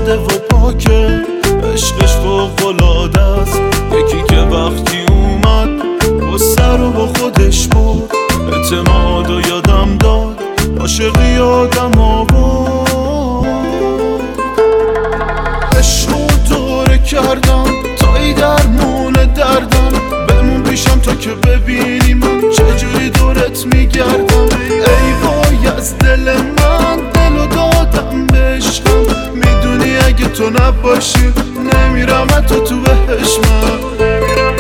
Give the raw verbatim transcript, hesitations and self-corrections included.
ساده و پاکه، عشقش فوق‌العاده است. یکی که وقتی اومد با سر و با خودش بود، اعتماد و یادم داد، عاشقی یادم آورد. عشقو دوره کردم تا ای درمون دردم، بمون پیشم تا که ببینی من چجوری دورت میگردم. ای وای از دل من، دلو دادم به عشقم، میدونی اگه تو نباشی نمیرم حتی تو بهش من.